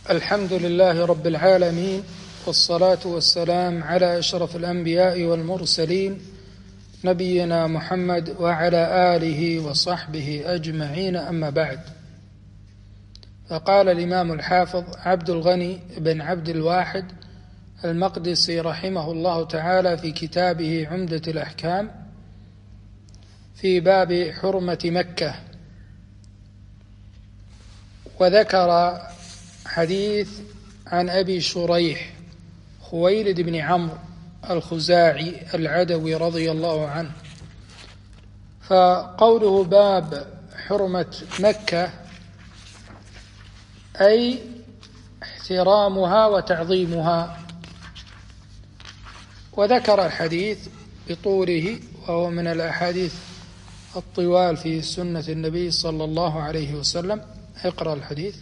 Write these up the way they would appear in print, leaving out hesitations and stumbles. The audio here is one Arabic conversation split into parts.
الحمد لله رب العالمين، والصلاة والسلام على أشرف الأنبياء والمرسلين نبينا محمد وعلى آله وصحبه أجمعين، أما بعد. فقال الإمام الحافظ عبد الغني بن عبد الواحد المقدسي رحمه الله تعالى في كتابه عمدة الأحكام في باب حرمة مكة، وذكر حديث عن أبي شريح خويلد بن عمرو الخزاعي العدوي رضي الله عنه. فقوله باب حرمة مكة أي احترامها وتعظيمها، وذكر الحديث بطوله، وهو من الأحاديث الطوال في سنة النبي صلى الله عليه وسلم. اقرأ الحديث.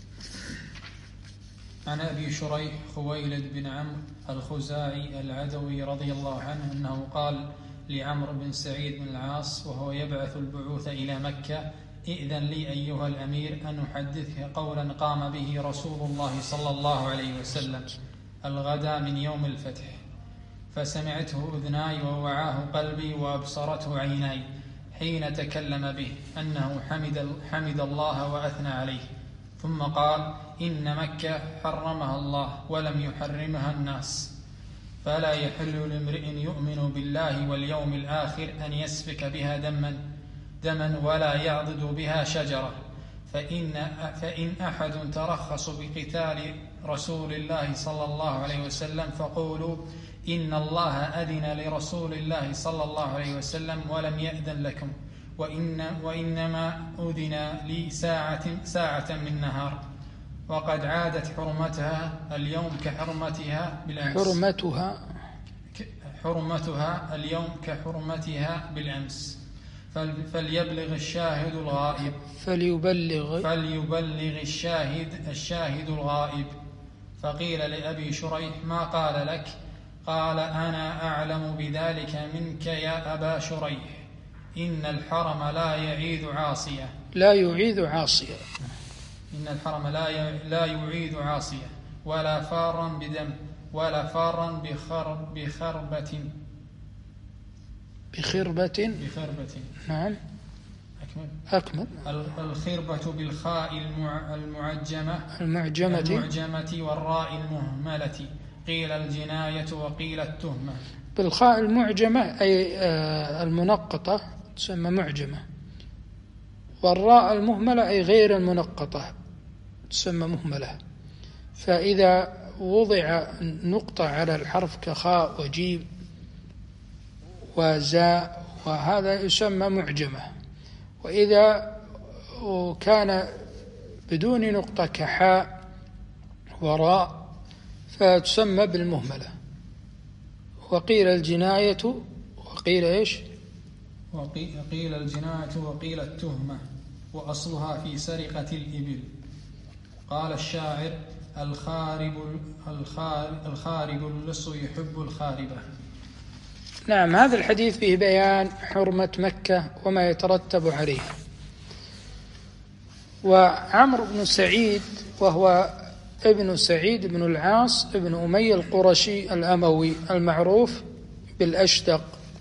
عن أبي شريح خويلد بن عمرو الخزاعي العدوي رضي الله عنه أنه قال لعمرو بن سعيد بن العاص وهو يبعث البعوث إلى مكة: ائذن لي أيها الأمير أن أحدثك قولا قام به رسول الله صلى الله عليه وسلم الغدا من يوم الفتح، فسمعته أذناي ووعاه قلبي وأبصرته عيناي حين تكلم به، أنه حمد الله وأثنى عليه، ثم قال: إن مكة حرمها الله ولم يحرمها الناس، فلا يحل لامرئ يؤمن بالله واليوم الآخر أن يسفك بها دما ولا يعضد بها شجرة، فإن أحد ترخص بقتال رسول الله صلى الله عليه وسلم فقولوا إن الله أذن لرسول الله صلى الله عليه وسلم ولم يأذن لكم، وإنما أذن لي ساعة من نهار، وقد عادت حرمتها اليوم كحرمتها بالأمس. حرمتها اليوم كحرمتها بالأمس، فليبلغ الشاهد الغائب. فليبلغ الشاهد الغائب. فقيل لأبي شريح: ما قال لك؟ قال: أنا أعلم بذلك منك يا أبا شريح، إن الحرم لا يعيد عاصية. إن الحرم لا يعيد عاصية ولا فارا بدم ولا فارا بخربة. نعم، أكمل. الخربة بالخاء المعجمة والراء المهملة، قيل الجناية وقيل التهمة. بالخاء المعجمة أي المنقطة تسمى معجمة، والراء المهملة أي غير المنقطة تسمى مهملة. فإذا وضع نقطة على الحرف كخاء وجيم وزاء وهذا يسمى معجمة، وإذا كان بدون نقطة كحاء وراء فتسمى بالمهملة. وقيل الجناية وقيل إيش؟ وقيل الجناية وقيل التهمة، وأصلها في سرقة الإبل. قال الشاعر: الخارب اللص يحب الخاربة. نعم، هذا الحديث فيه بيان حرمة مكة وما يترتب عليها. وعمرو بن سعيد وهو ابن سعيد بن العاص ابن أمية القرشي الأموي المعروف بالأشدق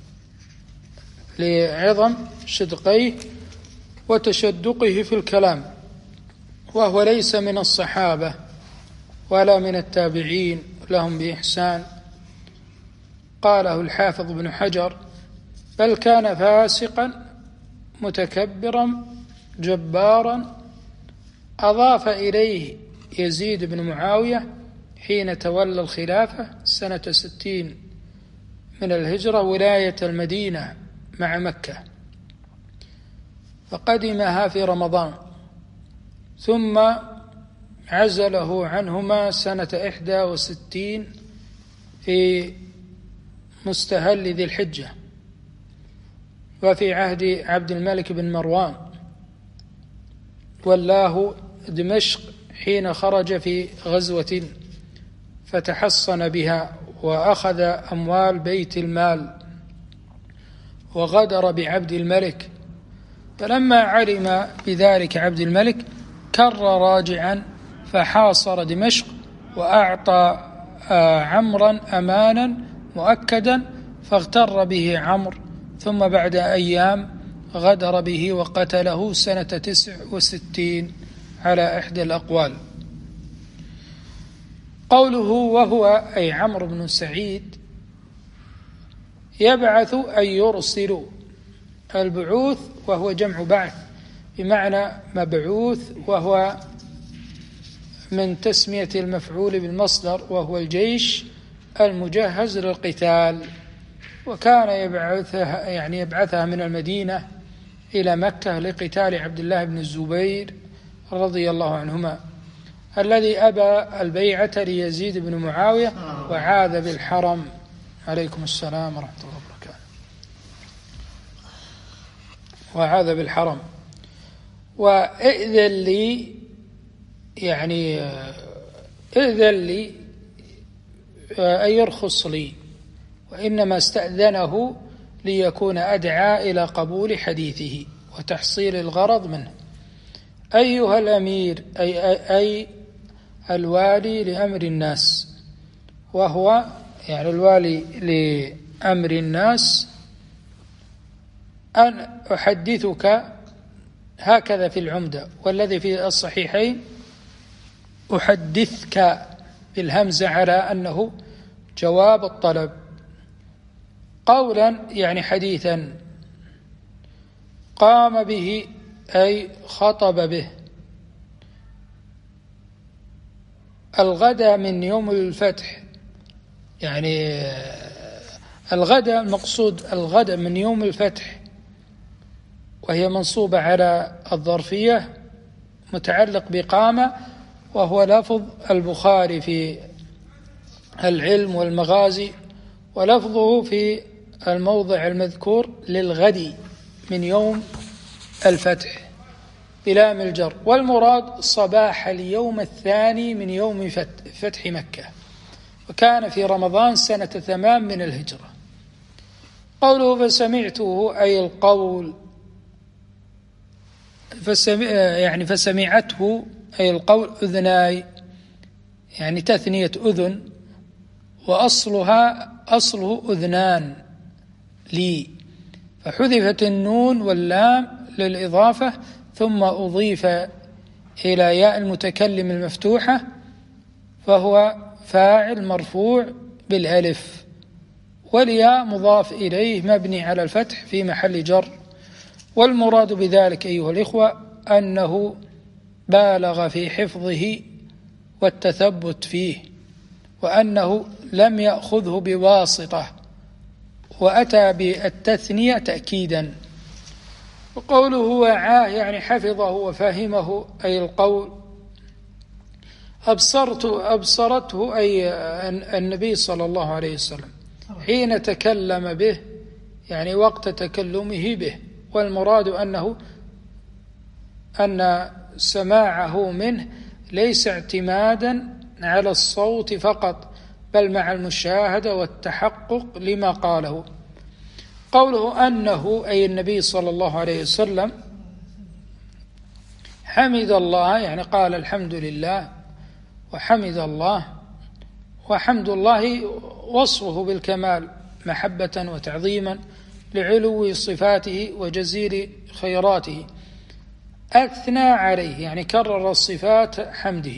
لعظم شدقيه وتشدقه في الكلام، وهو ليس من الصحابة ولا من التابعين لهم بإحسان. قاله الحافظ بن حجر: بل كان فاسقا متكبرا جبارا. أضاف إليه يزيد بن معاوية حين تولى الخلافة سنة 60 من الهجرة ولاية المدينة مع مكة، فقدمها في رمضان، ثم عزله عنهما سنة 61 في مستهل ذي الحجة، وفي عهد عبد الملك بن مروان ولاه دمشق حين خرج في غزوة فتحصن بها وأخذ أموال بيت المال وغدر بعبد الملك. فلما علم بذلك عبد الملك كر راجعا فحاصر دمشق وأعطى عمرا أمانا مؤكدا، فاغتر به عمرو، ثم بعد أيام غدر به وقتله سنة 69 على إحدى الأقوال. قوله وهو أي عمرو بن سعيد يبعث أي يرسل، البعوث وهو جمع بعث بمعنى مبعوث، وهو من تسمية المفعول بالمصدر، وهو الجيش المجهز للقتال. وكان يبعثها من المدينة إلى مكة لقتال عبد الله بن الزبير رضي الله عنهما، الذي أبى البيعة ليزيد بن معاوية وعاذ بالحرم. عليكم السلام ورحمة الله وبركاته. وعاذ بالحرم. وإذن لي إذن لي أن يرخص لي، وإنما استأذنه ليكون أدعى إلى قبول حديثه وتحصيل الغرض منه. أيها الأمير أي الوالي لأمر الناس، وهو الوالي لأمر الناس، أن أحدثك هكذا في العمدة، والذي في الصحيحين أحدثك بالهمزة على أنه جواب الطلب. قولا حديثا، قام به أي خطب به. الغدا من يوم الفتح، الغدا مقصود الغدا من يوم الفتح، وهي منصوبة على الظرفية، متعلق بقامة، وهو لفظ البخاري في العلم والمغازي، ولفظه في الموضع المذكور للغد من يوم الفتح بلام الجر، والمراد صباح اليوم الثاني من يوم فتح مكة، وكان في رمضان سنة 8 من الهجرة. قوله فسمعته أي القول، فسمعته أي القول أذناي، تثنية أذن، أصله أذنان لي، فحذفت النون واللام للإضافة، ثم أضيف إلى ياء المتكلم المفتوحة، فهو فاعل مرفوع بالألف، والياء مضاف إليه مبني على الفتح في محل جر. والمراد بذلك أيها الإخوة أنه بالغ في حفظه والتثبت فيه، وأنه لم يأخذه بواسطة، وأتى بالتثنية تأكيدا. وقوله وعاه حفظه وفهمه أي القول. أبصرته أي النبي صلى الله عليه وسلم حين تكلم به، وقت تكلمه به. والمراد أن سماعه منه ليس اعتمادا على الصوت فقط، بل مع المشاهدة والتحقق لما قاله. قوله أنه أي النبي صلى الله عليه وسلم حمد الله، قال الحمد لله وحمد الله، وحمد الله وصفه بالكمال محبة وتعظيما لعلو صفاته وجزيل خيراته. أثنى عليه كرر الصفات حمده.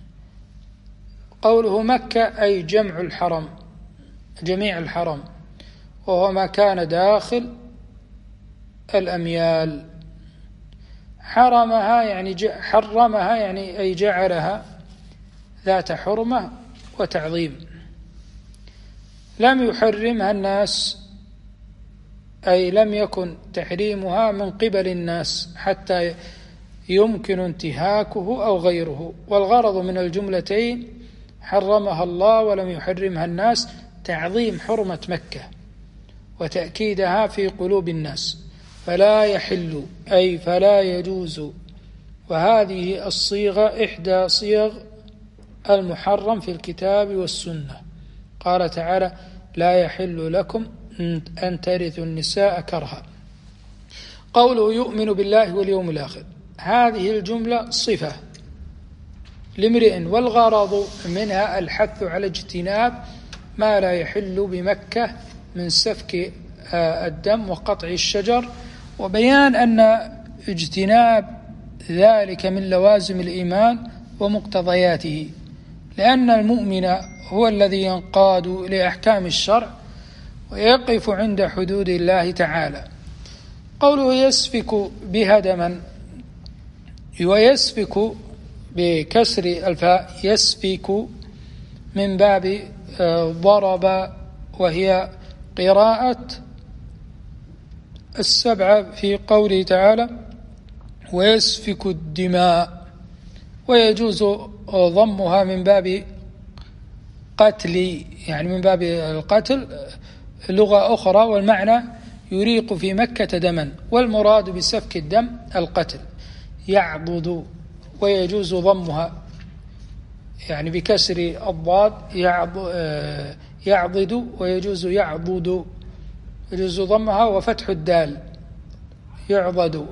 قوله مكة أي جمع الحرم، جميع الحرم، وهو ما كان داخل الأميال. حرمها حرمها أي جعلها ذات حرمة وتعظيم. لم يحرمها الناس، أي لم يكن تحريمها من قبل الناس حتى يمكن انتهاكه أو غيره. والغرض من الجملتين حرمها الله ولم يحرمها الناس تعظيم حرمة مكة وتأكيدها في قلوب الناس. فلا يحل أي فلا يجوز، وهذه الصيغة إحدى صيغ المحرم في الكتاب والسنة. قال تعالى لا يحل لكم أن ترثوا النساء كرها. قوله يؤمن بالله واليوم الآخر، هذه الجملة صفة لامرئ، والغرض منها الحث على اجتناب ما لا يحل بمكة من سفك الدم وقطع الشجر، وبيان أن اجتناب ذلك من لوازم الإيمان ومقتضياته، لأن المؤمن هو الذي ينقاد لأحكام الشرع ويقف عند حدود الله تعالى. قوله يسفك بها دما، ويسفك بكسر الفاء، يسفك من باب ضرب، وهي قراءة السبعة في قوله تعالى ويسفك الدماء، ويجوز ضمها من باب قتل، يعني من باب القتل لغة أخرى، والمعنى يريق في مكة دما، والمراد بسفك الدم القتل. يعضد، ويجوز ضمها يعني بكسر الضاد يعضد، ويجوز يعضد، يجوز ضمها وفتح الدال يعضد،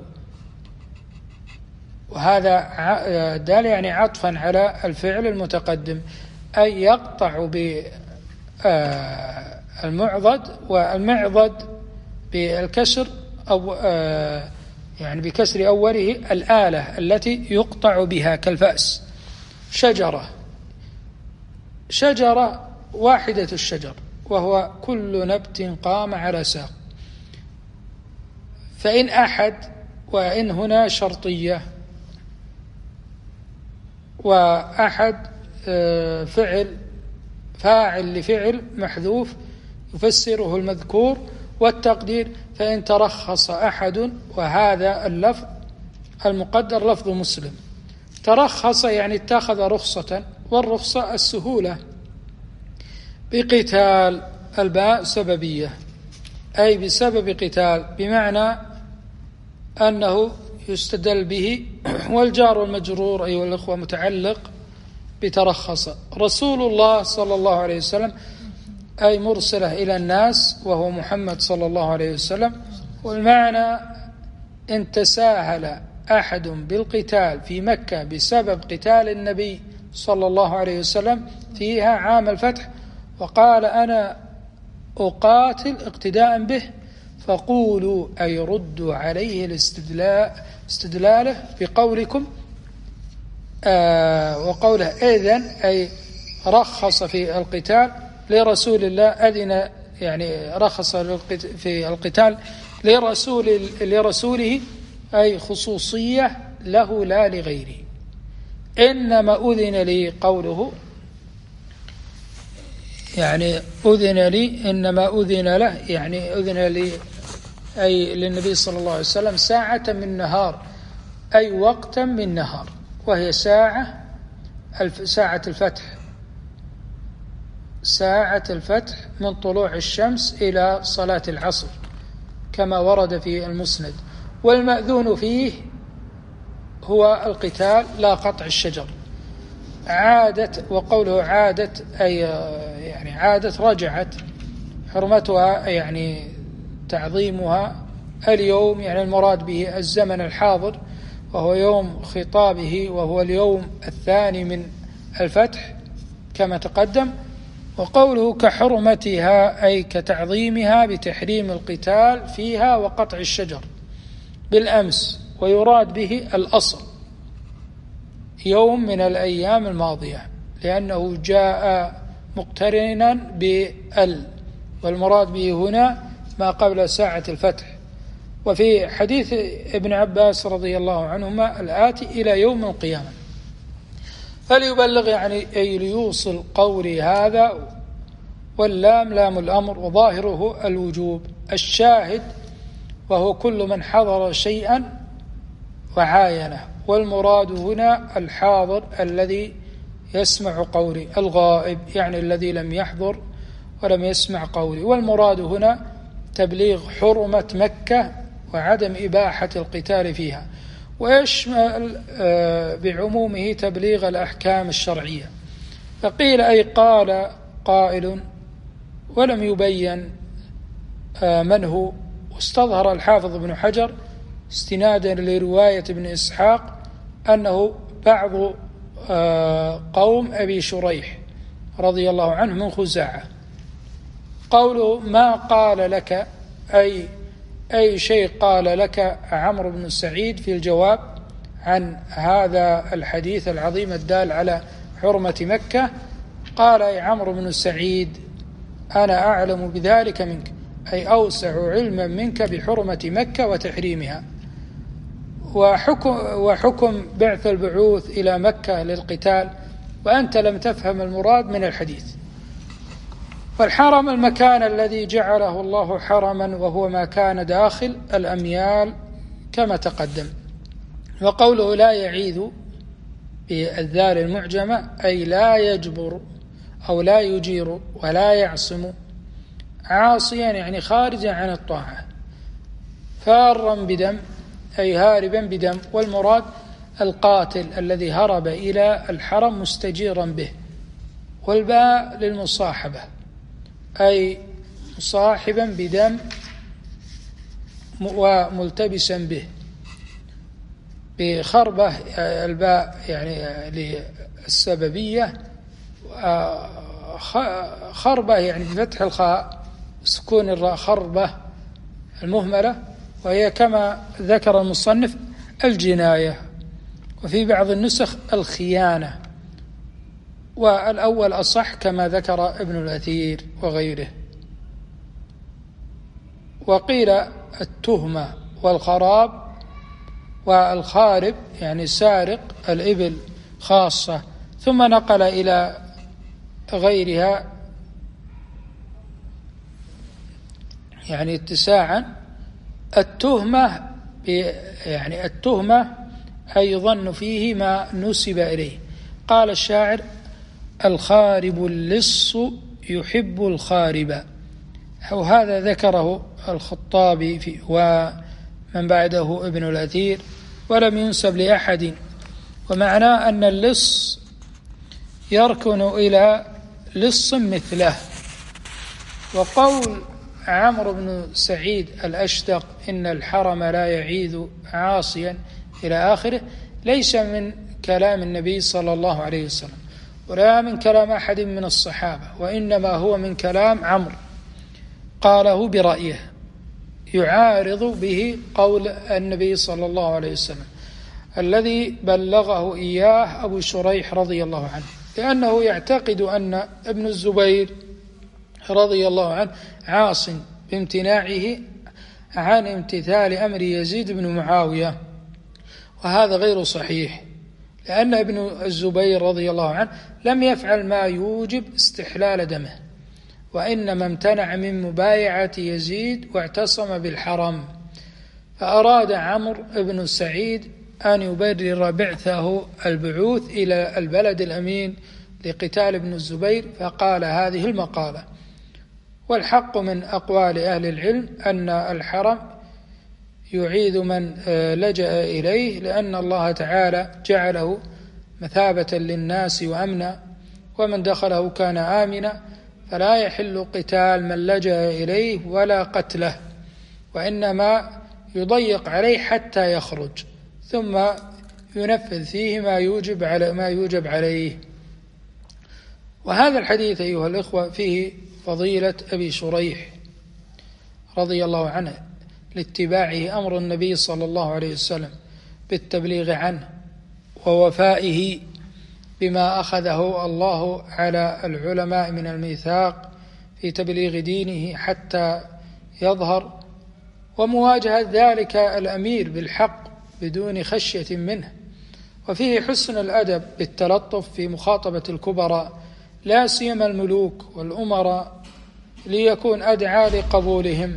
وهذا دال يعني عطفا على الفعل المتقدم، أي يقطع بالمعضد، والمعضد بالكسر أو يعني بكسر أوله الآلة التي يقطع بها كالفأس. شجرة واحدة الشجر، وهو كل نبت قام على ساق. فإن أحد، وإن هنا شرطية، وأحد فاعل لفعل محذوف يفسره المذكور، والتقدير فإن ترخص أحد، وهذا اللفظ المقدر لفظ مسلم. ترخص يعني اتخذ رخصة، والرخصة السهولة. بقتال، الباء سببية، أي بسبب قتال، بمعنى أنه يستدل به، والجار والمجرور أيها الأخوة متعلق بترخص. رسول الله صلى الله عليه وسلم أي مرسله إلى الناس، وهو محمد صلى الله عليه وسلم. والمعنى إن تساهل أحد بالقتال في مكة بسبب قتال النبي صلى الله عليه وسلم فيها عام الفتح، وقال أنا أقاتل اقتداء به، فقولوا أي ردوا عليه استدلاله بقولكم وقوله إذن، أي رخص في القتال لرسول الله، أذن يعني رخص في القتال لرسوله، أي خصوصية له لا لغيره. إنما أذن لي، قوله يعني أذن لي، إنما أذن له يعني أذن لي أي للنبي صلى الله عليه وسلم ساعة من نهار، أي وقتا من نهار، وهي ساعة الفتح، ساعة الفتح من طلوع الشمس إلى صلاة العصر كما ورد في المسند. والمأذون فيه هو القتال لا قطع الشجر. عادت، وقوله عادت أي يعني عادت رجعت، حرمتها يعني تعظيمها. اليوم يعني المراد به الزمن الحاضر، وهو يوم خطابه، وهو اليوم الثاني من الفتح كما تقدم. وقوله كحرمتها أي كتعظيمها بتحريم القتال فيها وقطع الشجر بالأمس، ويراد به الأصل يوم من الأيام الماضية، لأنه جاء مقترنا بال، والمراد به هنا ما قبل ساعة الفتح. وفي حديث ابن عباس رضي الله عنهما الآتي إلى يوم القيامة، فليبلغ يعني أي ليوصل قولي هذا، واللام لام الأمر، وظاهره الوجوب. الشاهد وهو كل من حضر شيئا وعاينه، والمراد هنا الحاضر الذي يسمع قولي، الغائب يعني الذي لم يحضر ولم يسمع قولي. والمراد هنا تبليغ حرمة مكة وعدم إباحة القتال فيها، ويشمل بعمومه تبليغ الأحكام الشرعية. فقيل أي قال قائل، ولم يبين من هو. واستظهر الحافظ ابن حجر استنادا لرواية ابن إسحاق أنه بعض قوم أبي شريح رضي الله عنه من خزاعة. قوله ما قال لك أي شيء قال لك عمرو بن سعيد في الجواب عن هذا الحديث العظيم الدال على حرمة مكة. قال أي عمرو بن سعيد أنا أعلم بذلك منك، أي أوسع علما منك بحرمة مكة وتحريمها وحكم بعث البعوث إلى مكة للقتال، وأنت لم تفهم المراد من الحديث. فالحرم المكان الذي جعله الله حرما، وهو ما كان داخل الأميال كما تقدم. وقوله لا يعيذ بالذال المعجمة أي لا يجبر أو لا يجير ولا يعصم، عاصيا يعني خارجا عن الطاعة، فارا بدم أي هاربا بدم، والمراد القاتل الذي هرب إلى الحرم مستجيرا به. والباء للمصاحبة أي مصاحبا بدم وملتبسا به، بخربة الباء يعني للسببية، خربة يعني بفتح الخاء سكون الراء، خربة المهملة، وهي كما ذكر المصنف الجناية، وفي بعض النسخ الخيانة، والأول أصح كما ذكر ابن الأثير وغيره. وقيل التهمة والخراب والخارب يعني سارق الإبل خاصة، ثم نقل إلى غيرها يعني اتساعا. التهمة يعني التهمة أي ظن فيه ما نسب إليه. قال الشاعر الخارب اللص يحب الخارب، أو هذا ذكره الخطابي ومن بعده ابن الأثير، ولم ينسب لأحد، ومعناه أن اللص يركن إلى لص مثله. وقول عمرو بن سعيد الأشدق إن الحرم لا يعيذ عاصيا إلى آخره ليس من كلام النبي صلى الله عليه وسلم ولا من كلام أحد من الصحابة، وإنما هو من كلام عمرو قاله برأيه يعارض به قول النبي صلى الله عليه وسلم الذي بلغه إياه أبو شريح رضي الله عنه، لأنه يعتقد أن ابن الزبير رضي الله عنه عاص بامتناعه عن امتثال أمر يزيد بن معاوية، وهذا غير صحيح، لأن ابن الزبير رضي الله عنه لم يفعل ما يوجب استحلال دمه، وإنما امتنع من مبايعة يزيد واعتصم بالحرم. فأراد عمرو بن سعيد أن يبرر بعثه البعوث إلى البلد الأمين لقتال ابن الزبير، فقال هذه المقالة. والحق من أقوال أهل العلم أن الحرم يعيذ من لجأ إليه، لأن الله تعالى جعله مثابة للناس وأمنا، ومن دخله كان آمنا، فلا يحل قتال من لجأ إليه ولا قتله، وإنما يضيق عليه حتى يخرج، ثم ينفذ فيه ما يوجب عليه. وهذا الحديث أيها الإخوة فيه فضيلة أبي شريح رضي الله عنه لاتباعه أمر النبي صلى الله عليه وسلم بالتبليغ عنه، ووفائه بما أخذه الله على العلماء من الميثاق في تبليغ دينه حتى يظهر، ومواجهة ذلك الأمير بالحق بدون خشية منه. وفيه حسن الأدب بالتلطف في مخاطبة الكبراء، لا سيما الملوك والأمراء، ليكون أدعى لقبولهم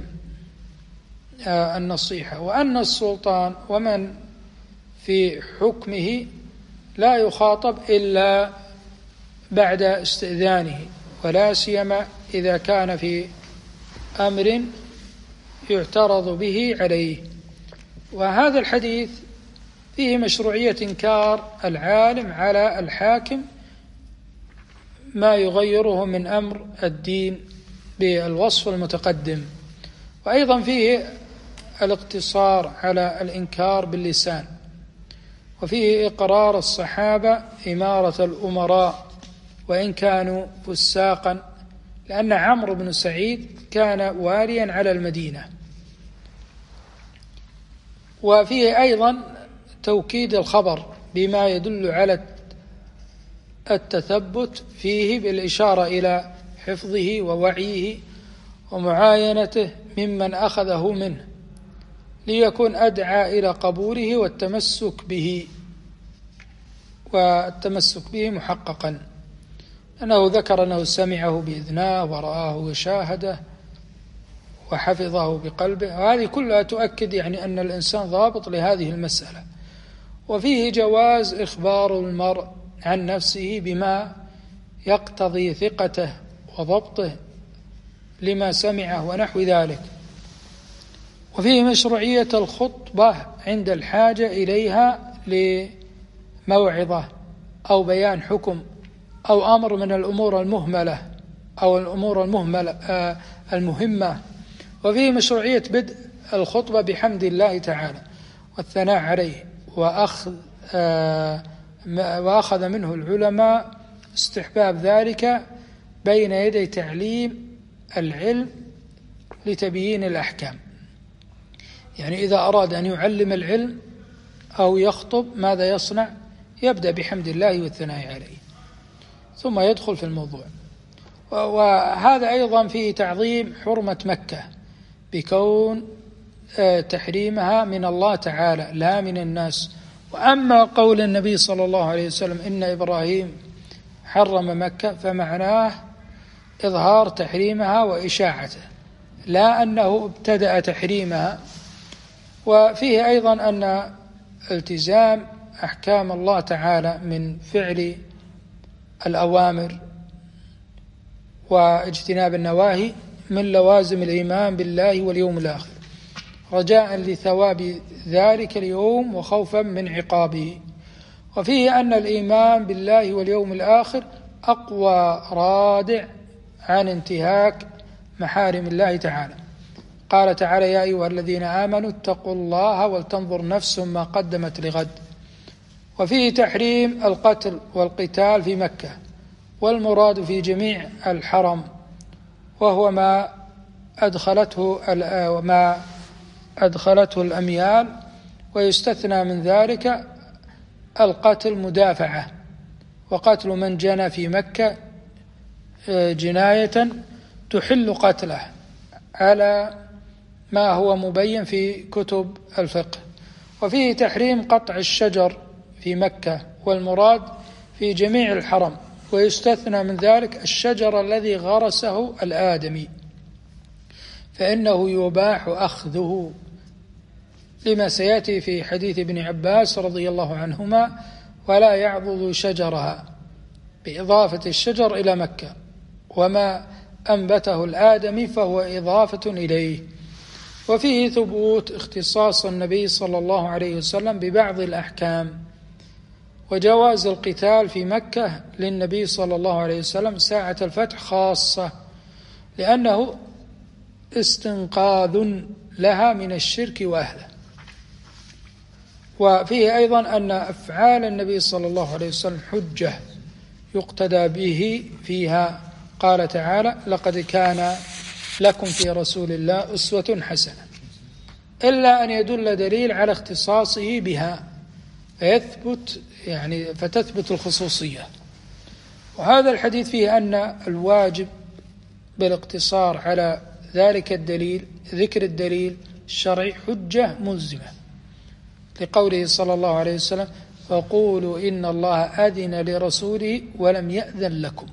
النصيحة، وأن السلطان ومن في حكمه لا يخاطب إلا بعد استئذانه، ولا سيما إذا كان في أمر يعترض به عليه. وهذا الحديث فيه مشروعية إنكار العالم على الحاكم ما يغيره من أمر الدين بالوصف المتقدم، وأيضا فيه الاقتصار على الإنكار باللسان، وفيه إقرار الصحابة إمارة الأمراء وإن كانوا فساقا، لأن عمرو بن سعيد كان واليا على المدينة. وفيه أيضا توكيد الخبر بما يدل على التثبت فيه بالإشارة إلى حفظه ووعيه ومعاينته ممن أخذه منه، ليكون أدعى إلى قبوله والتمسك به محققا، أنه ذكر أنه سمعه بإذناه ورآه وشاهده وحفظه بقلبه، وهذه كلها تؤكد أن الإنسان ضابط لهذه المسألة. وفيه جواز إخبار المرء عن نفسه بما يقتضي ثقته وضبطه لما سمعه ونحو ذلك. وفيه مشروعية الخطبة عند الحاجة إليها لموعظة أو بيان حكم أو أمر من الأمور المهملة أو الأمور المهمة. وفيه مشروعية بدء الخطبة بحمد الله تعالى والثناء عليه، وأخذ منه العلماء استحباب ذلك بين يدي تعليم العلم لتبيين الأحكام. إذا أراد أن يعلم العلم أو يخطب ماذا يصنع؟ يبدأ بحمد الله والثناء عليه ثم يدخل في الموضوع. وهذا أيضا فيه تعظيم حرمة مكة بكون تحريمها من الله تعالى لا من الناس. وأما قول النبي صلى الله عليه وسلم إن إبراهيم حرم مكة فمعناه إظهار تحريمها وإشاعته، لا أنه ابتدأ تحريمها. وفيه أيضا أن التزام أحكام الله تعالى من فعل الأوامر واجتناب النواهي من لوازم الإيمان بالله واليوم الآخر، رجاء لثواب ذلك اليوم وخوفا من عقابه. وفيه أن الإيمان بالله واليوم الآخر أقوى رادع عن انتهاك محارم الله تعالى. قال تعالى يا أيها الذين آمنوا اتقوا الله ولتنظر نفس ما قدمت لغد. وفيه تحريم القتل والقتال في مكة، والمراد في جميع الحرم، وهو ما أدخلته الأميال، ويستثنى من ذلك القتل مدافعة، وقتل من جنى في مكة جناية تحل قتله على ما هو مبين في كتب الفقه. وفيه تحريم قطع الشجر في مكة، والمراد في جميع الحرم، ويستثنى من ذلك الشجر الذي غرسه الآدمي فإنه يباح أخذه، لما سيأتي في حديث ابن عباس رضي الله عنهما ولا يعضد شجرها، بإضافة الشجر إلى مكة، وما أنبته الآدمي فهو إضافة إليه. وفيه ثبوت اختصاص النبي صلى الله عليه وسلم ببعض الأحكام، وجواز القتال في مكة للنبي صلى الله عليه وسلم ساعة الفتح خاصة، لأنه استنقاذ لها من الشرك وأهله. وفيه أيضا أن أفعال النبي صلى الله عليه وسلم حجة يقتدى به فيها. قال تعالى لقد كان لكم في رسول الله أسوة حسنة، إلا أن يدل دليل على اختصاصه بها فتثبت الخصوصية. وهذا الحديث فيه أن الواجب بالاقتصار على ذلك الدليل، ذكر الدليل الشرعي حجة ملزمة، لقوله صلى الله عليه وسلم فقولوا إن الله أذن لرسوله ولم يأذن لكم.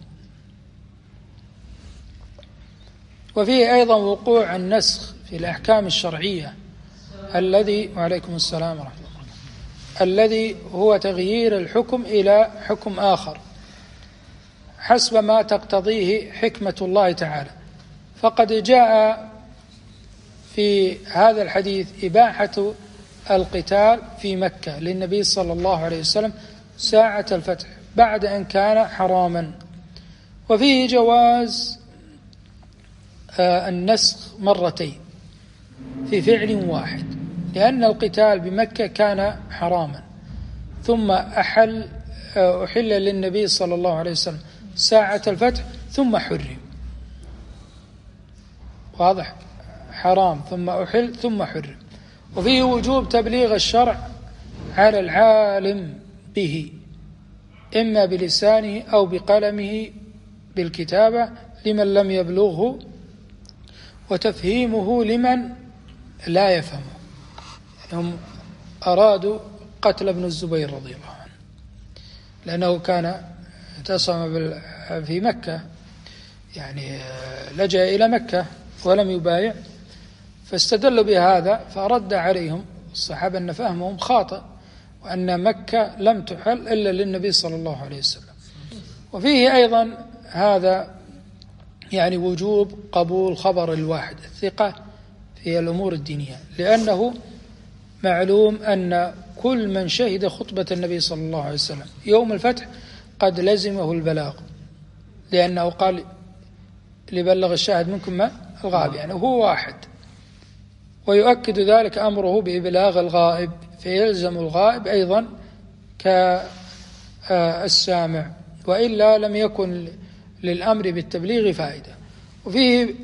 وفيه أيضا وقوع النسخ في الأحكام الشرعية وعليكم السلام ورحمة الله، الذي هو تغيير الحكم إلى حكم آخر حسب ما تقتضيه حكمة الله تعالى. فقد جاء في هذا الحديث إباحة القتال في مكة للنبي صلى الله عليه وسلم ساعة الفتح بعد أن كان حراما. وفيه جواز النسخ مرتين في فعل واحد، لأن القتال بمكة كان حراما، ثم أحل للنبي صلى الله عليه وسلم ساعة الفتح ثم حرم. واضح؟ حرام ثم أحل ثم حرم. وفيه وجوب تبليغ الشرع على العالم به إما بلسانه أو بقلمه بالكتابة لمن لم يبلغه، وتفهيمه لمن لا يفهمه. هم أرادوا قتل ابن الزبير رضي الله عنه لأنه كان اعتصم في مكة، يعني لجأ إلى مكة ولم يبايع، فاستدلوا بهذا فرد عليهم الصحابة أن فهمهم خاطئ، وأن مكة لم تحل إلا للنبي صلى الله عليه وسلم. وفيه أيضا هذا يعني وجوب قبول خبر الواحد الثقة في الأمور الدينية، لأنه معلوم أن كل من شهد خطبة النبي صلى الله عليه وسلم يوم الفتح قد لزمه البلاغ، لأنه قال لبلغ الشاهد منكم ما الغائب، يعني هو واحد. ويؤكد ذلك أمره بإبلاغ الغائب، فيلزم الغائب أيضا كالسامع، وإلا لم يكن للأمر بالتبليغ فائدة. وفيه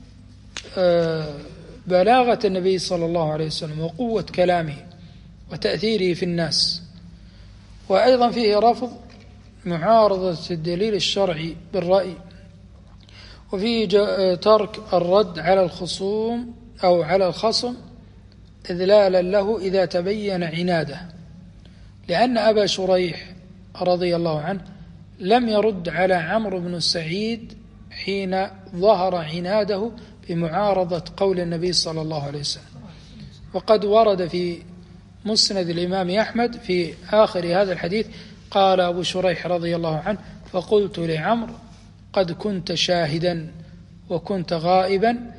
بلاغة النبي صلى الله عليه وسلم وقوة كلامه وتأثيره في الناس. وأيضا فيه رفض معارضة الدليل الشرعي بالرأي، وفيه ترك الرد على الخصوم أو على الخصم إذلالا له إذا تبين عناده، لأن أبا شريح رضي الله عنه لم يرد على عمرو بن سعيد حين ظهر عناده بمعارضة قول النبي صلى الله عليه وسلم. وقد ورد في مسند الإمام أحمد في آخر هذا الحديث قال أبو شريح رضي الله عنه: فقلت لعمرو قد كنت شاهدا وكنت غائبا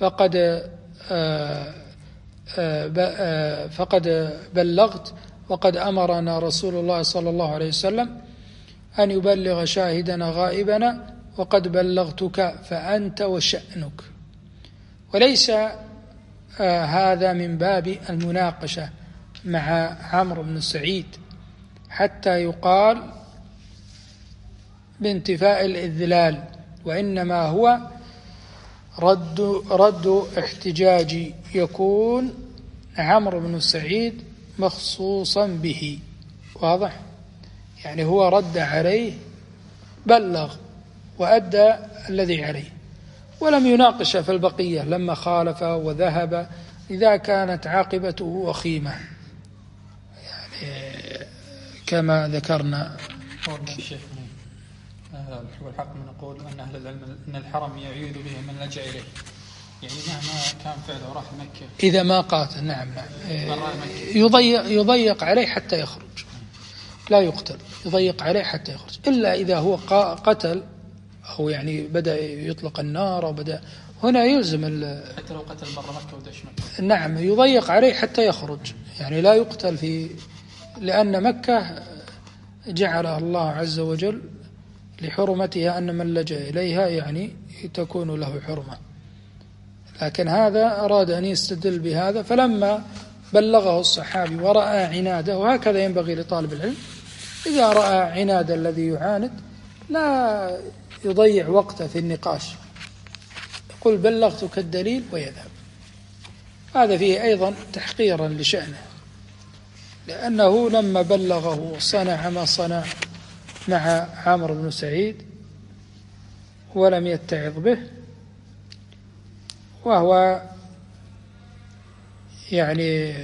فقد بلغت، وقد أمرنا رسول الله صلى الله عليه وسلم أن يبلغ شاهدنا غائبنا، وقد بلغتك فأنت وشأنك. وليس هذا من باب المناقشة مع عمرو بن سعيد حتى يقال بانتفاء الإذلال، وإنما هو رد احتجاج يكون عمرو بن سعيد مخصوصا به. واضح؟ يعني هو رد عليه، بلغ وأدى الذي عليه، ولم يناقش في البقية لما خالف وذهب إذا كانت عاقبته وخيمة، يعني كما ذكرنا. والحق من نقول أن أهل العلم أن الحرم يعيذ به من لجأ إليه، يعني مهما كان فعله راح مكة إذا ما قاتل. نعم يضيق عليه حتى يخرج، لا يقتل، يضيق عليه حتى يخرج، إلا إذا هو قتل أو يعني بدأ يطلق النار أو بدأ هنا يلزم حتى لو قتل برا مكة ودش مكة. نعم يضيق عليه حتى يخرج، يعني لا يقتل لأن مكة جعلها الله عز وجل لحرمتها أن من لجأ إليها يعني تكون له حرمة. لكن هذا أراد أن يستدل بهذا، فلما بلغه الصحابي ورأى عناده، وهكذا ينبغي لطالب العلم إذا رأى عناد الذي يعاند لا يضيع وقته في النقاش، يقول بلغتك الدليل ويذهب. هذا فيه أيضا تحقيرا لشأنه، لأنه لما بلغه صنع ما صنع مع عمرو بن سعيد ولم يتعظ به، وهو يعني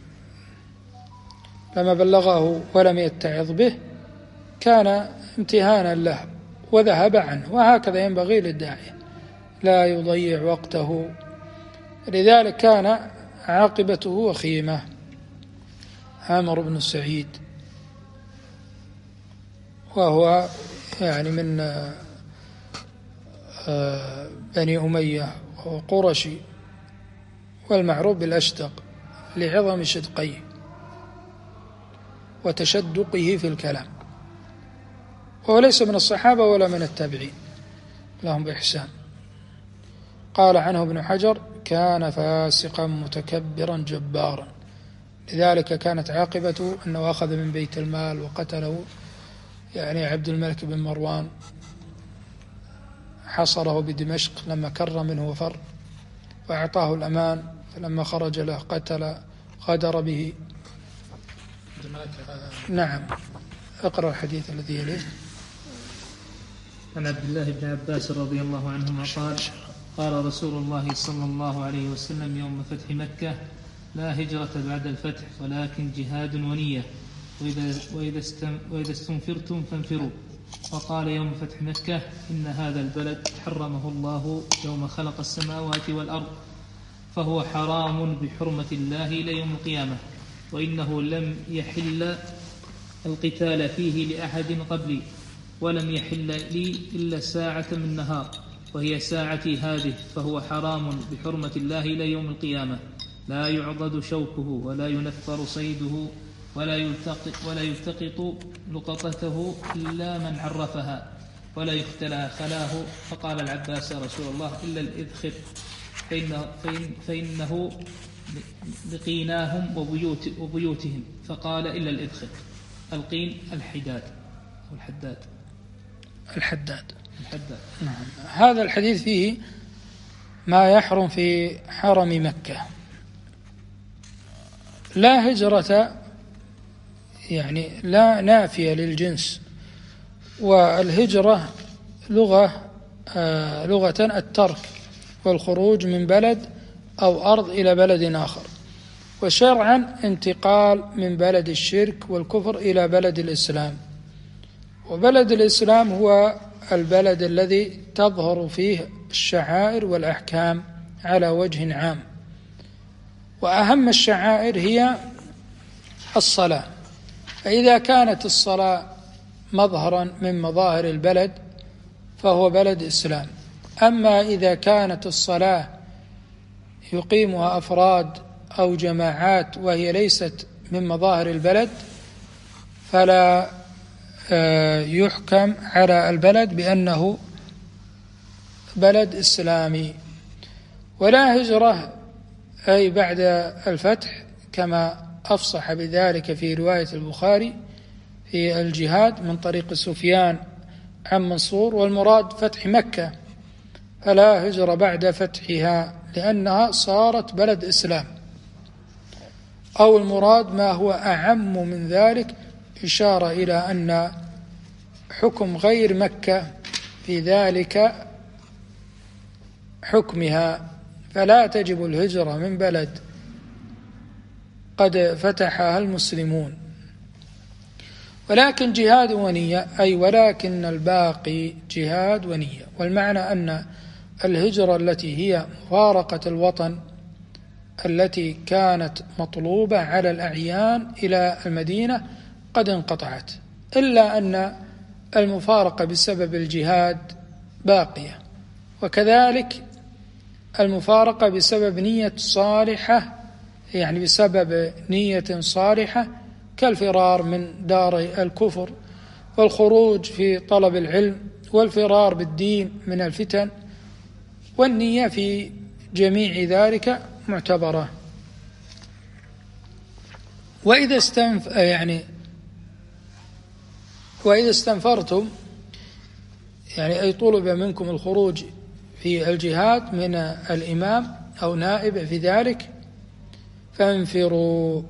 لما بلغه ولم يتعظ به كان امتهانا له وذهب عنه، وهكذا ينبغي للداعية لا يضيع وقته. لذلك كان عاقبته وخيمة عمرو بن سعيد، وهو يعني من بني أمية وقرشي، والمعروف بالأشدق لعظم شدقيه وتشدقه في الكلام، وهو ليس من الصحابة ولا من التابعين لهم بإحسان. قال عنه ابن حجر: كان فاسقا متكبرا جبارا لذلك كانت عاقبته أنه أخذ من بيت المال وقتله يعني عبد الملك بن مروان، حصره بدمشق لما كر منه وفر، وأعطاه الأمان، فلما خرج له قتل غدر به. نعم. اقرأ الحديث الذي يليه. عن عبد الله بن عباس رضي الله عنهما قال: قال رسول الله صلى الله عليه وسلم يوم فتح مكة: لا هجرة بعد الفتح ولكن جهاد ونية، وإذا استنفرتم فانفروا. وقال يوم فتح مكة: إن هذا البلد حرمه الله يوم خلق السماوات والأرض، فهو حرام بحرمة الله إلى يوم القيامة، وإنه لم يحل القتال فيه لأحد قبلي، ولم يحل لي إلا ساعة من نهار، وهي ساعتي هذه، فهو حرام بحرمة الله إلى يوم القيامة، لا يعضد شوكه ولا ينفر صيده ولا يلتقط لقطته إلا من عرفها، ولا يختلى خلاه. فقال العباس: يا رسول الله، إلا الإذخر فإنه لقيناهم وبيوتهم. فقال: إلا الإذخر. القين الحداد الحداد. نعم. هذا الحديث فيه ما يحرم في حرم مكة. لا هجرة يعني لا نافية للجنس، والهجرة لغة الترك والخروج من بلد أو أرض إلى بلد آخر، وشرعا انتقال من بلد الشرك والكفر إلى بلد الإسلام. وبلد الإسلام هو البلد الذي تظهر فيه الشعائر والأحكام على وجه عام، وأهم الشعائر هي الصلاة. فإذا كانت الصلاة مظهرا من مظاهر البلد فهو بلد إسلام. أما إذا كانت الصلاة يقيمها أفراد أو جماعات وهي ليست من مظاهر البلد فلا يحكم على البلد بأنه بلد إسلامي. ولا هجرة أي بعد الفتح، كما أفصح بذلك في رواية البخاري في الجهاد من طريق سفيان عن منصور، والمراد فتح مكة، فلا هجرة بعد فتحها لأنها صارت بلد إسلام. أو المراد ما هو أعم من ذلك، إشارة إلى أن حكم غير مكة في ذلك حكمها، فلا تجب الهجرة من بلد قد فتحها المسلمون. ولكن جهاد ونية، أي ولكن الباقي جهاد ونية. والمعنى أن الهجرة التي هي مفارقة الوطن التي كانت مطلوبة على الأعيان إلى المدينة قد انقطعت، إلا أن المفارقة بسبب الجهاد باقية، وكذلك المفارقة بسبب نية صالحة، يعني بسبب نية صالحة كالفرار من دار الكفر والخروج في طلب العلم والفرار بالدين من الفتن، والنية في جميع ذلك معتبرة. وإذا استنفرتم يعني أي طلب منكم الخروج في الجهاد من الإمام أو نائب في ذلك فانفروا.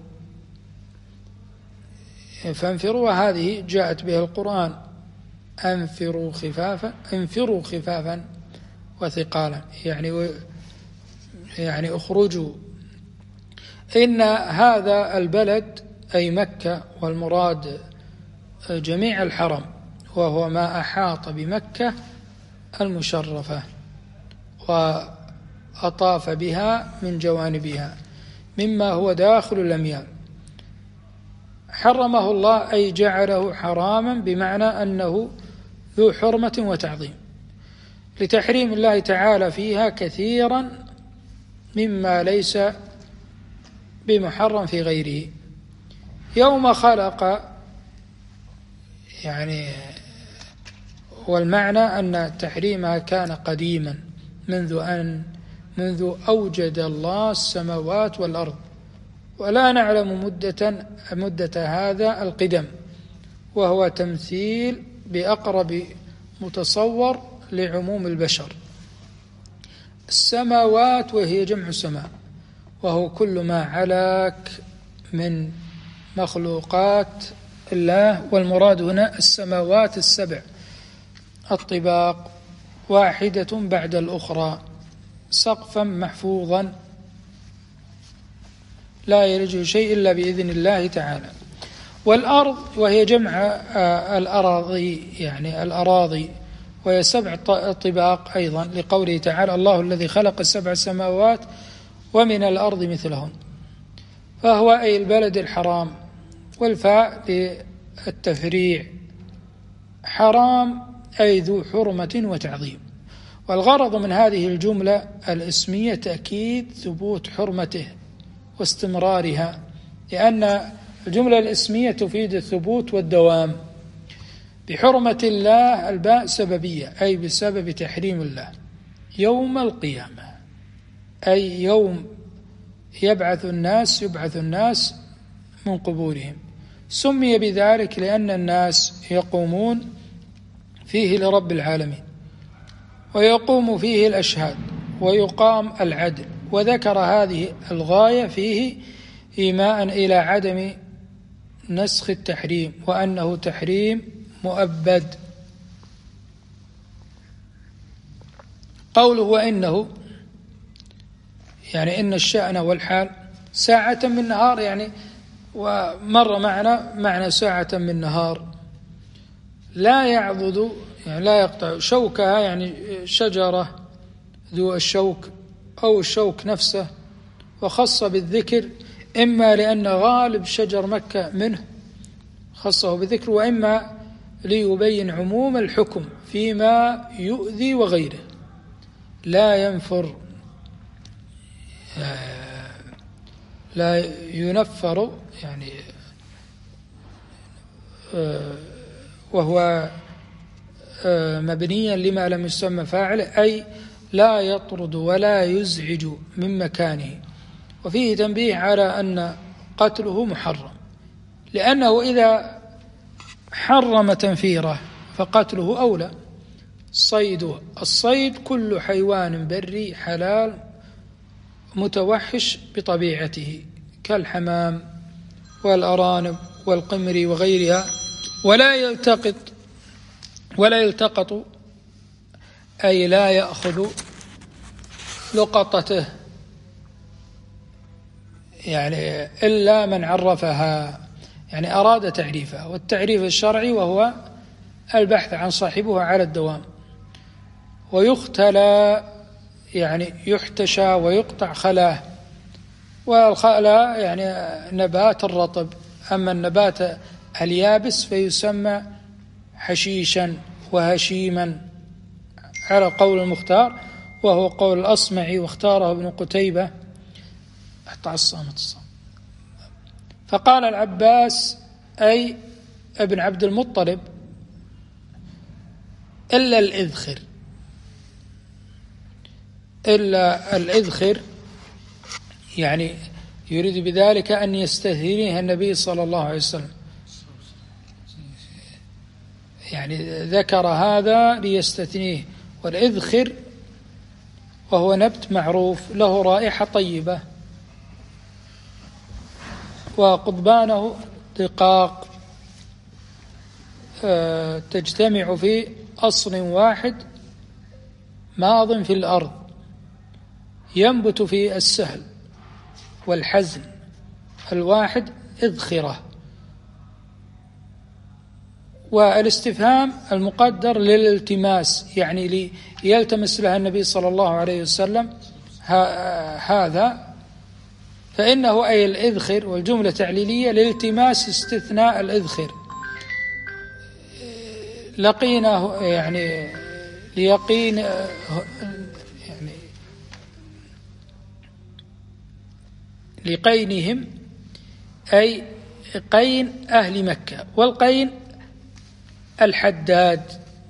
وهذه جاءت بها القرآن: انفروا خفافا وثقالا، يعني اخرجوا. إن هذا البلد أي مكة، والمراد جميع الحرم، وهو ما أحاط بمكة المشرفة وأطاف بها من جوانبها مما هو داخل الأميال. حرمه الله أي جعله حراما، بمعنى أنه ذو حرمة وتعظيم، لتحريم الله تعالى فيها كثيرا مما ليس بمحرم في غيره. يوم خلق، يعني والمعنى أن تحريمها كان قديما منذ أوجد الله السماوات والأرض، ولا نعلم مدة هذا القدم، وهو تمثيل بأقرب متصور لعموم البشر. السماوات وهي جمع سماء، وهو كل ما علاك من مخلوقات الله، والمراد هنا السماوات السبع الطباق واحدة بعد الأخرى، سقفا محفوظا لا يلجه شيء إلا بإذن الله تعالى. والأرض وهي جمع الأراضي، يعني الأراضي، وهي سبع طباق أيضا، لقوله تعالى الله الذي خلق 7 سماوات ومن الأرض مثلهن، فهو أي البلد الحرام، والفاء للتفريع، حرام أي ذو حرمة وتعظيم. والغرض من هذه الجملة الاسمية تأكيد ثبوت حرمته واستمرارها، لأن الجملة الاسمية تفيد الثبوت والدوام. بحرمة الله الباء سببية، أي بسبب تحريم الله يوم القيامة، أي يوم يبعث الناس من قبورهم. سمي بذلك لأن الناس يقومون فيه لرب العالمين، ويقوم فيه الأشهاد، ويقام العدل، وذكر هذه الغاية فيه إيماء إلى عدم نسخ التحريم، وأنه تحريم مؤبد. قوله وإنه يعني إن الشأن والحال ساعة من نهار، يعني ومر معنا معنى ساعة من نهار، لا يعضد يعني لا يقطع شوكها، يعني شجرة ذو الشوك أو الشوك نفسه، وخص بالذكر إما لأن غالب شجر مكة منه خصه بالذكر، وإما ليبين عموم الحكم فيما يؤذي وغيره، لا ينفر لا ينفر، يعني وهو مبنيا لما لم يسمى فاعله، أي لا يطرد ولا يزعج من مكانه. وفيه تنبيه على أن قتله محرم، لأنه إذا حرم تنفيره فقتله أولى. الصيد كل حيوان بري حلال متوحش بطبيعته، كالحمام والأرانب والقمر وغيرها، ولا يلتقط أي لا يأخذ لقطته، يعني إلا من عرفها، يعني أراد تعريفها، والتعريف الشرعي وهو البحث عن صاحبها على الدوام. ويختلى يعني يحتشى ويقطع خلاه، والخلا يعني نبات الرطب، أما النبات اليابس فيسمى حشيشا وهشيما على قول المختار، وهو قول الأصمعي، واختاره ابن قتيبة حتى الصامت. فقال العباس أي ابن عبد المطلب إلا الإذخر، يعني يريد بذلك أن يستثنيه النبي صلى الله عليه وسلم، يعني ذكر هذا ليستثنيه. والإذخر وهو نبت معروف له رائحة طيبة، وقضبانه دقاق تجتمع في أصل واحد ماض في الأرض، ينبت في السهل والحزن الواحد إذخرة. والاستفهام المقدر للالتماس، يعني ليلتمس لها النبي صلى الله عليه وسلم هذا، فإنه أي الإذخر، والجملة تعليلية لالتماس استثناء الإذخر. لقيناه يعني ليقين يعني لقينهم أي قين أهل مكة، والقين الحداد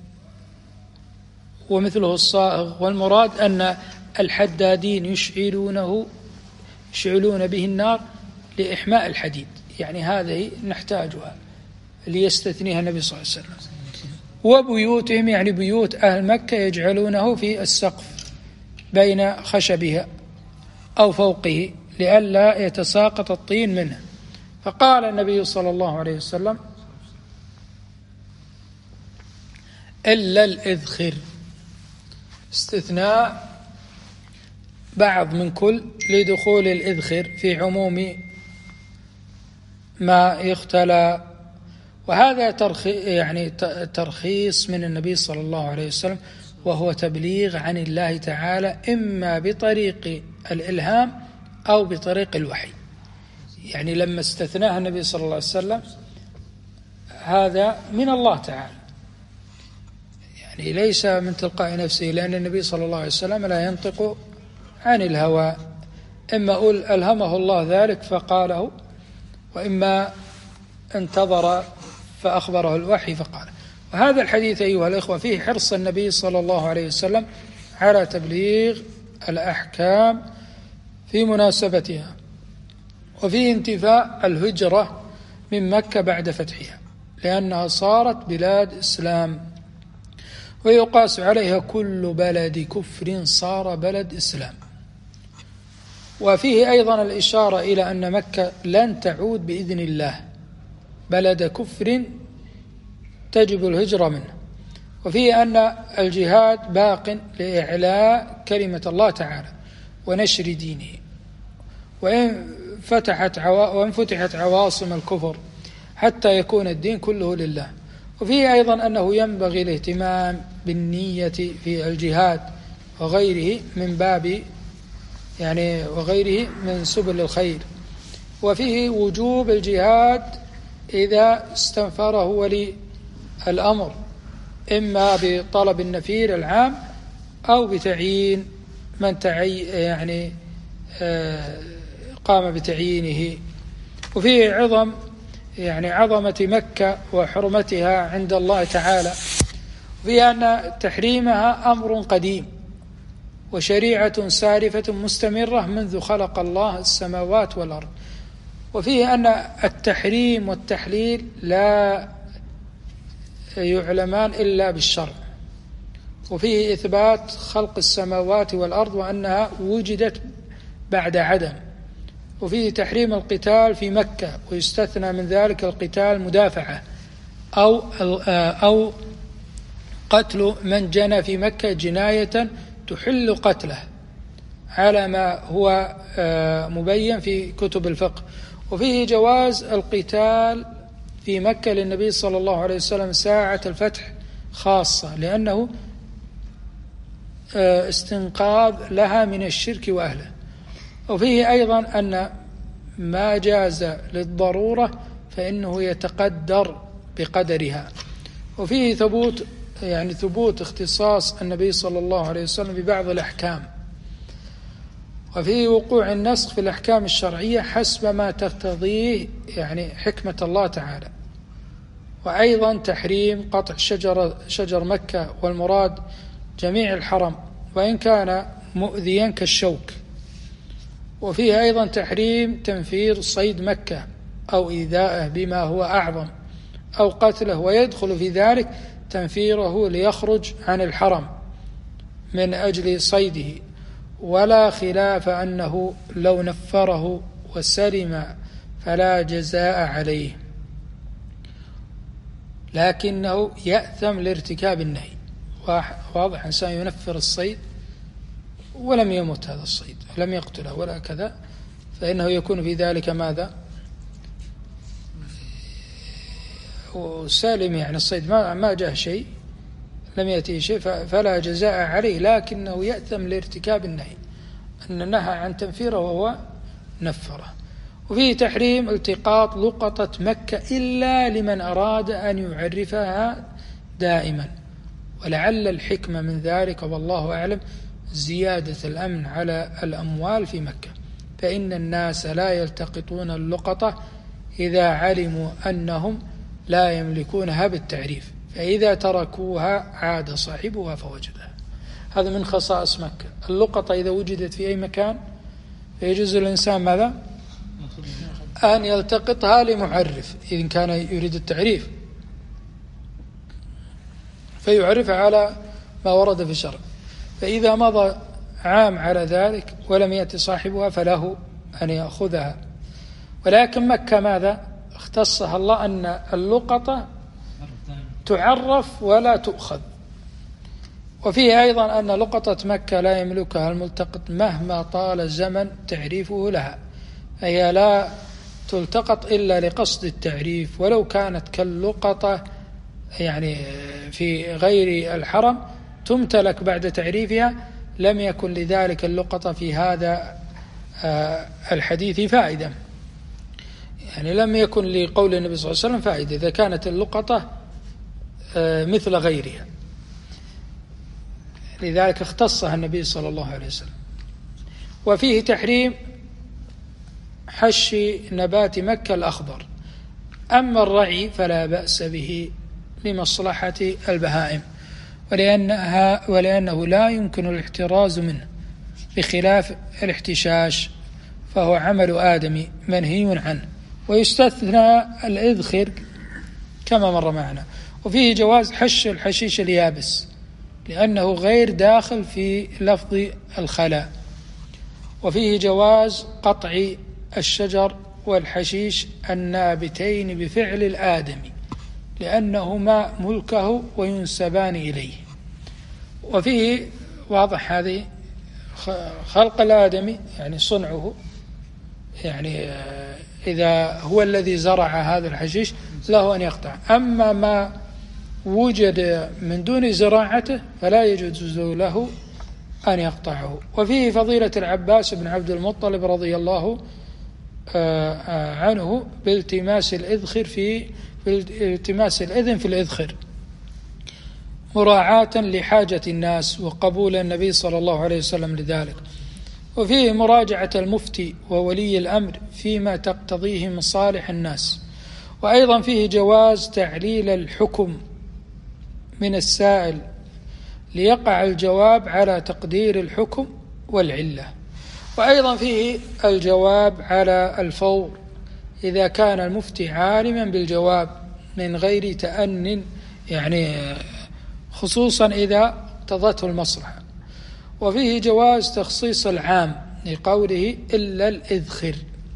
ومثله الصائغ، والمراد أن الحدادين يشعلون به النار لإحماء الحديد، يعني هذه نحتاجها ليستثنيها النبي صلى الله عليه وسلم. وبيوتهم يعني بيوت أهل مكة يجعلونه في السقف بين خشبها أو فوقه لئلا يتساقط الطين منه. فقال النبي صلى الله عليه وسلم: إلا الإذخر، استثناء بعض من كل لدخول الإذخر في عموم ما يختلى. وهذا ترخيص من النبي صلى الله عليه وسلم، وهو تبليغ عن الله تعالى إما بطريق الإلهام أو بطريق الوحي. يعني لما استثناها النبي صلى الله عليه وسلم هذا من الله تعالى، يعني ليس من تلقاء نفسه، لأن النبي صلى الله عليه وسلم لا ينطق عن الهوى، إما أقول ألهمه الله ذلك فقاله، وإما انتظر فأخبره الوحي فقال. وهذا الحديث أيها الإخوة فيه حرص النبي صلى الله عليه وسلم على تبليغ الأحكام في مناسبتها، وفيه انتفاء الهجرة من مكة بعد فتحها، لأنها صارت بلاد إسلام، ويقاس عليها كل بلد كفر صار بلد إسلام. وفيه أيضا الإشارة إلى أن مكة لن تعود بإذن الله بلد كفر تجب الهجرة منه. وفيه أن الجهاد باق لإعلاء كلمة الله تعالى ونشر دينه، وإن فتحت عواصم الكفر حتى يكون الدين كله لله. وفيه أيضا أنه ينبغي الاهتمام بالنية في الجهاد وغيره من باب وغيره من سبل الخير. وفيه وجوب الجهاد إذا استنفره ولي الأمر، إما بطلب النفير العام أو بتعيين من قام بتعيينه. وفيه عظمة مكة وحرمتها عند الله تعالى، وفيه أن تحريمها أمر قديم وشريعة سالفة مستمرة منذ خلق الله السماوات والأرض. وفيه أن التحريم والتحليل لا يعلمان إلا بالشرع. وفيه إثبات خلق السماوات والأرض وأنها وجدت بعد عدم. وفيه تحريم القتال في مكة، ويستثنى من ذلك القتال مدافعة أو قتل من جنى في مكة جناية تحل قتله، على ما هو مبين في كتب الفقه. وفيه جواز القتال في مكة للنبي صلى الله عليه وسلم ساعة الفتح خاصة، لأنه استنقاذ لها من الشرك وأهله. وفيه أيضا أن ما جاز للضرورة فإنه يتقدر بقدرها. وفيه ثبوت اختصاص النبي صلى الله عليه وسلم ببعض الأحكام. وفيه وقوع النسخ في الأحكام الشرعية حسب ما تقتضيه حكمة الله تعالى. وأيضا تحريم قطع شجر مكة، والمراد جميع الحرم وإن كان مؤذيا كالشوك. وفيه أيضا تحريم تنفير صيد مكة أو إيذاءه بما هو أعظم أو قتله، ويدخل في ذلك تنفيره ليخرج عن الحرم من أجل صيده، ولا خلاف أنه لو نفره وسلم فلا جزاء عليه، لكنه يأثم لارتكاب النهي. واضح، إنسان ينفر الصيد ولم يمت هذا الصيد، لم يقتله ولا كذا، فإنه يكون في ذلك ماذا؟ وسالم، الصيد ما جاء شيء، لم يأتي شيء، فلا جزاء عليه، لكنه يأثم لارتكاب النهي، أن نهى عن تنفيره وهو نفره. وفيه تحريم التقاط لقطة مكة إلا لمن أراد أن يعرفها دائما، ولعل الحكمة من ذلك والله أعلم زيادة الأمن على الأموال في مكة، فإن الناس لا يلتقطون اللقطة إذا علموا أنهم لا يملكونها بالتعريف، فإذا تركوها عاد صاحبها فوجدها. هذا من خصائص مكة. اللقطة إذا وجدت في أي مكان فيجوز الإنسان ماذا؟ أن يلتقطها لمعرف إذن كان يريد التعريف، فيعرف على ما ورد في الشرع. فإذا مضى عام على ذلك ولم يأتي صاحبها فله أن يأخذها. ولكن مكة ماذا اختصها الله؟ أن اللقطة تعرف ولا تؤخذ. وفيه أيضا أن لقطة مكة لا يملكها الملتقط مهما طال الزمن تعريفه لها، هي لا تلتقط إلا لقصد التعريف، ولو كانت كاللقطة يعني في غير الحرم تمتلك بعد تعريفها لم يكن لذلك اللقطة في هذا الحديث فائدة، يعني لم يكن لقول النبي صلى الله عليه وسلم فائدة إذا كانت اللقطة مثل غيرها، لذلك اختصها النبي صلى الله عليه وسلم. وفيه تحريم حش نبات مكة الأخضر، أما الرعي فلا بأس به لمصلحة البهائم ولأنه لا يمكن الاحتراز منه، بخلاف الاحتشاش فهو عمل آدمي منهي عنه، ويستثنى الإذخر كما مر معنا. وفيه جواز حش الحشيش اليابس لأنه غير داخل في لفظ الخلاء. وفيه جواز قطع الشجر والحشيش النابتين بفعل الآدمي لأنهما ملكه وينسبان إليه. وفيه واضح هذه خلق الآدمي يعني صنعه، يعني إذا هو الذي زرع هذا الحشيش له أن يقطع، أما ما وجد من دون زراعته فلا يجوز له أن يقطعه. وفيه فضيلة العباس بن عبد المطلب رضي الله عنه بالتماس الإذخر في التماس الإذن في الإذخر مراعاة لحاجة الناس وقبول النبي صلى الله عليه وسلم لذلك. وفيه مراجعة المفتي وولي الأمر فيما تقتضيه مصالح الناس. وأيضا فيه جواز تعليل الحكم من السائل ليقع الجواب على تقدير الحكم والعلة. وأيضا فيه الجواب على الفور إذا كان المفتي عالما بالجواب من غير تأن، يعني خصوصا إذا اقتضته المصلحة. وفيه جواز تخصيص العام لقوله إلا الإذخر.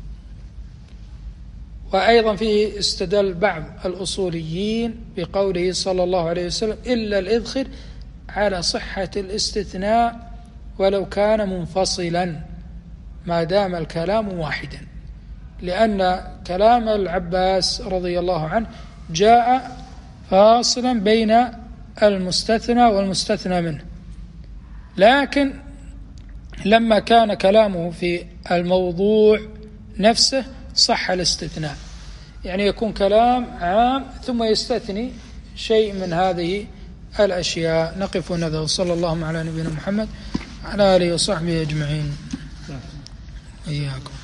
وأيضا فيه استدل بعض الأصوليين بقوله صلى الله عليه وسلم إلا الإذخر على صحة الاستثناء ولو كان منفصلا ما دام الكلام واحدا، لأن كلام العباس رضي الله عنه جاء فاصلا بين المستثنى والمستثنى منه، لكن لما كان كلامه في الموضوع نفسه صح الاستثناء، يعني يكون كلام عام ثم يستثني شيء من هذه الأشياء. نقف هنا وصلى الله على نبينا محمد على آله وصحبه أجمعين. إياكم.